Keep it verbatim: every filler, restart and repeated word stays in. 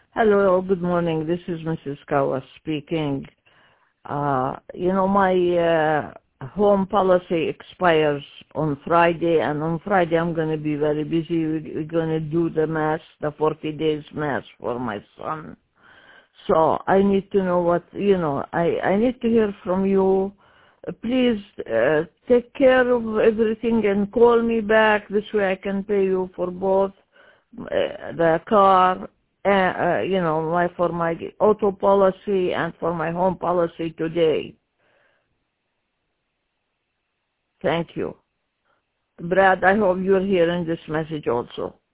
Hello, good morning. This is Missus Kawa speaking. Uh, you know, my uh, home policy expires on Friday, and on Friday I'm going to be very busy. We- We're going to do the mass, the forty days mass for my son. So I need to know what, you know, I, I need to hear from you. Uh, Please uh, take care of everything and call me back. This way I can pay you for both uh, the car, uh, uh, you know, my for my auto policy and for my home policy today. Thank you. Brad, I hope you're hearing this message also.